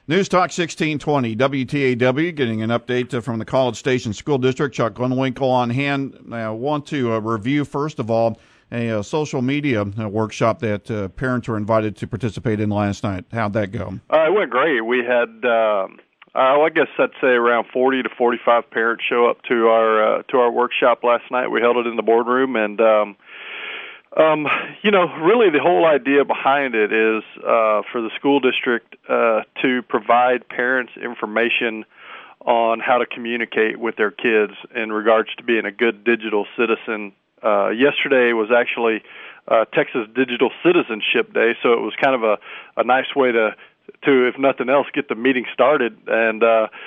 News Talk 1620, WTAW, getting an update from the College Station School District. Chuck Glenwinkle on hand. I want to review, first of all, a social media workshop that parents were invited to participate in last night. How'd that go? It went great. We had, I guess I'd say around 40 to 45 parents show up to our workshop last night. We held it in the boardroom, and really the whole idea behind it is for the school district to provide parents information on how to communicate with their kids in regards to being a good digital citizen. Yesterday was actually Texas Digital Citizenship Day, so it was kind of a nice way to, if nothing else, get the meeting started. And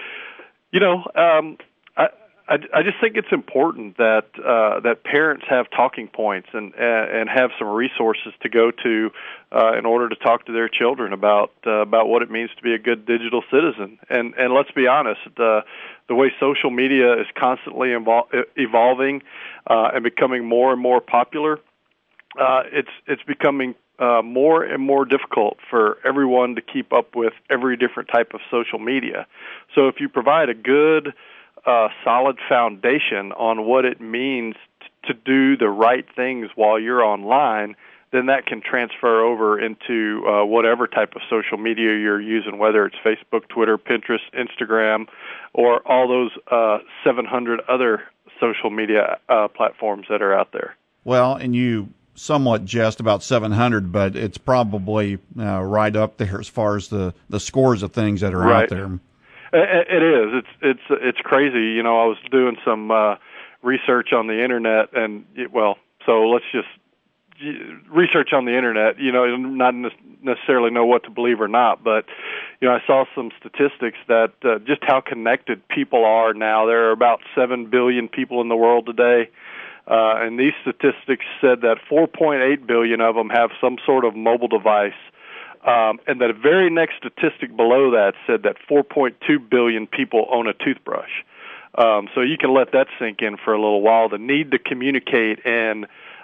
I just think it's important that that parents have talking points and have some resources to go to in order to talk to their children about what it means to be a good digital citizen. And let's be honest, the way social media is constantly evolving and becoming more and more popular, it's becoming more and more difficult for everyone to keep up with every different type of social media. So if you provide a good solid foundation on what it means to do the right things while you're online, then that can transfer over into whatever type of social media you're using, whether it's Facebook, Twitter, Pinterest, Instagram, or all those 700 other social media platforms that are out there. Well, and you somewhat jest about 700, but it's probably right up there as far as the scores of things that are out there. It is. It's crazy. You know, I was doing some research on the internet, and so let's just research on the internet. You know, not necessarily know what to believe or not, but I saw some statistics that just how connected people are now. There are about 7 billion people in the world today, and these statistics said that 4.8 billion of them have some sort of mobile device. And the very next statistic below that said that 4.2 billion people own a toothbrush. So you can let that sink in for a little while. The need to communicate, and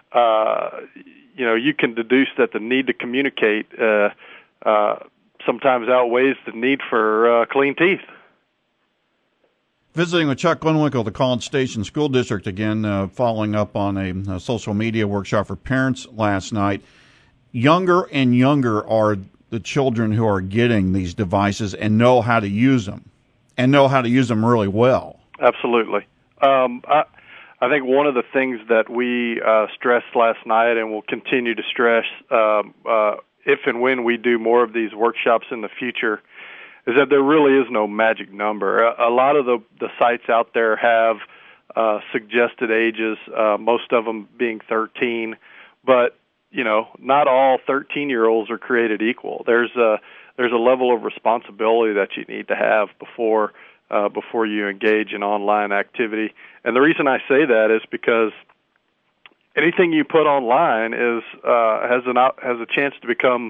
you can deduce that the need to communicate sometimes outweighs the need for clean teeth. Visiting with Chuck Glenwinkle, the College Station School District again, following up on a social media workshop for parents last night. Younger and younger are the children who are getting these devices and know how to use them, and know how to use them really well. Absolutely. I think one of the things that we stressed last night and will continue to stress if and when we do more of these workshops in the future is that there really is no magic number. A lot of the sites out there have suggested ages, most of them being 13, but not all 13-year-olds are created equal. There's a level of responsibility that you need to have before you engage in online activity. And the reason I say that is because anything you put online has a chance to become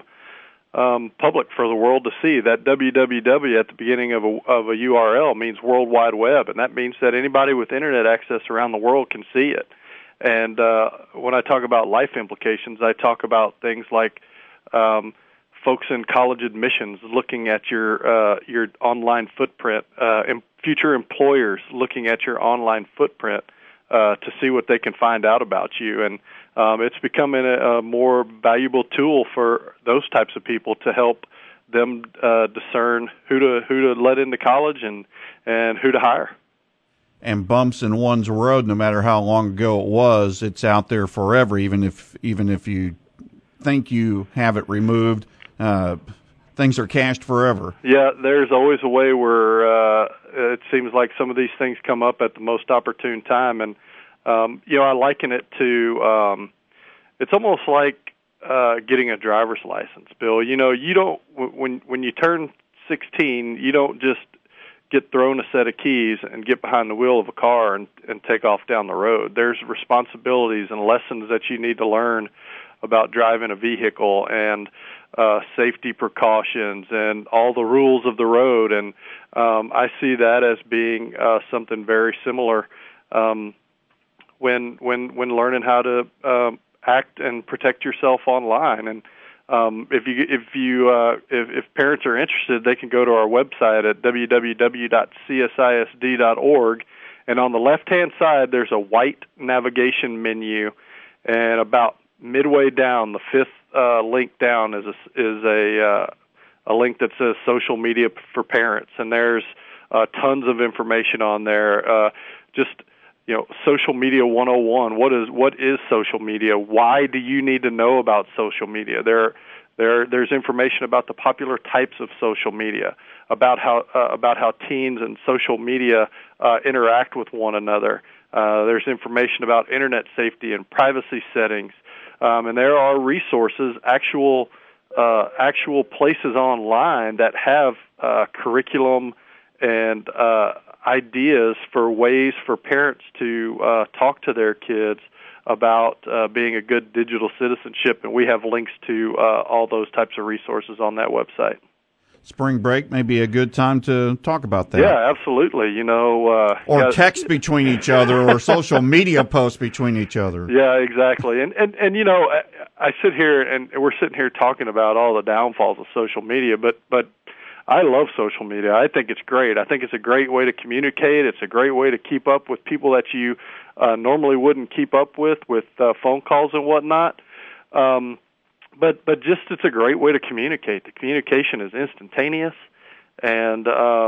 public for the world to see. That www at the beginning of a URL means World Wide Web, and that means that anybody with internet access around the world can see it. And when I talk about life implications, I talk about things like folks in college admissions looking at your online footprint, and future employers looking at your online footprint to see what they can find out about you. And it's becoming a more valuable tool for those types of people to help them discern who to let into college and who to hire. And bumps in one's road, no matter how long ago it was, it's out there forever. Even if you think you have it removed, things are cached forever. Yeah, there's always a way where it seems like some of these things come up at the most opportune time, and I liken it to it's almost like getting a driver's license, Bill. You don't when you turn 16, you don't just get thrown a set of keys and get behind the wheel of a car and take off down the road. There's responsibilities and lessons that you need to learn about driving a vehicle and safety precautions and all the rules of the road. And I see that as being something very similar when learning how to act and protect yourself online. And If parents are interested, they can go to our website at www.csisd.org, and on the left-hand side, there's a white navigation menu, and about midway down, the fifth link down is a link that says Social Media for Parents, and there's tons of information on there. Social media 101. What is social media? Why do you need to know about social media? There's information about the popular types of social media, about how teens and social media interact with one another. There's information about internet safety and privacy settings, and there are resources, actual places online that have curriculum and ideas for ways for parents to talk to their kids about being a good digital citizenship, and we have links to all those types of resources on that website. Spring break may be a good time to talk about that. Yeah, absolutely. Or text between each other, or social media posts between each other. Yeah, exactly. And I sit here and we're sitting here talking about all the downfalls of social media, but I love social media. I think it's great. I think it's a great way to communicate. It's a great way to keep up with people that you normally wouldn't keep up with phone calls and whatnot. But just it's a great way to communicate. The communication is instantaneous, and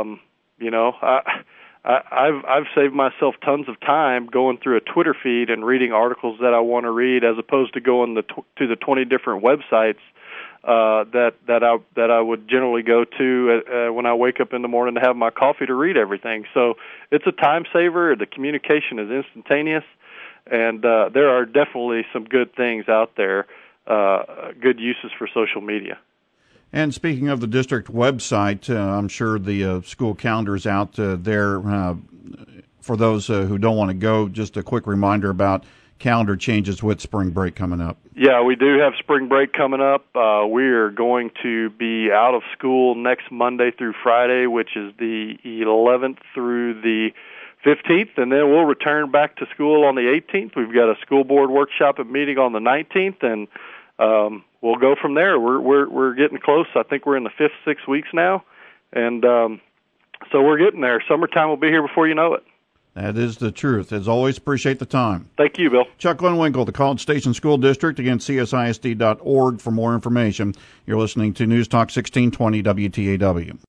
I've saved myself tons of time going through a Twitter feed and reading articles that I want to read, as opposed to going to the 20 different websites that I would generally go to when I wake up in the morning to have my coffee to read everything. So it's a time saver. The communication is instantaneous, and there are definitely some good things out there, good uses for social media. And speaking of the district website, I'm sure the school calendar is out there for those who don't want to go. Just a quick reminder about calendar changes with spring break coming up. Yeah, we do have spring break coming up. We are going to be out of school next Monday through Friday, which is the 11th through the 15th, and then we'll return back to school on the 18th. We've got a school board workshop and meeting on the 19th, and we'll go from there. We're getting close. I think we're in the 5th, 6 weeks now, and so we're getting there. Summertime will be here before you know it. That is the truth. As always, appreciate the time. Thank you, Bill. Chuck Lindwinkle, the College Station School District. Again, csisd.org for more information. You're listening to News Talk 1620 WTAW.